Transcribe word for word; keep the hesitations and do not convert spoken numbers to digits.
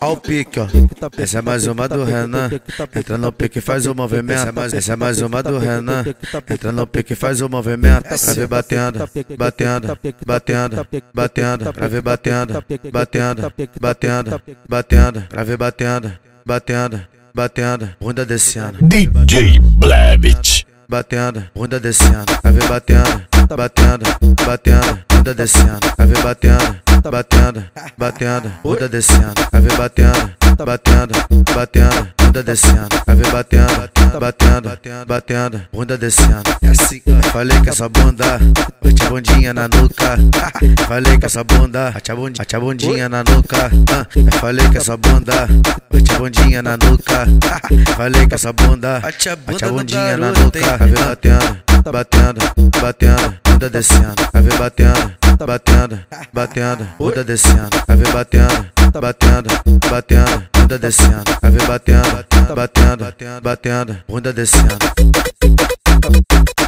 Ó o pique, ó. Essa é mais uma do Renan. Entra no pique e faz o movimento. Essa é mais, essa é mais uma do Renan. Entra no pique e faz o movimento. Pra ver batendo, batendo, batendo, batendo. Pra ver batendo, batendo, batendo, batendo. Pra ver batendo, batendo, batendo. Bunda descendo. D J Blevit. Batendo, bunda descendo. Pra ver batendo, batendo, batendo. Bunda descendo. Pra ver batendo, batendo, batendo. Bunda descendo. Pra ver batendo, batendo, batendo. Bunda descendo. Pra ver batendo, batendo, batendo. Bunda descendo. É assim, falei que essa bunda bate a bundinha na nuca. Falei que essa bunda bate a bundinha, bate a bundinha na nuca. Falei que essa bunda bate a bundinha na nuca. Falei que essa bunda bate a bundinha na nuca. Pra ver batendo, batendo, batendo. Bunda descendo. Pra ver batendo, batendo, batendo. Bunda descendo. Pra ver batendo, batendo, batendo. Bunda descendo. Pra ver batendo, batendo, batendo. Bunda descendo.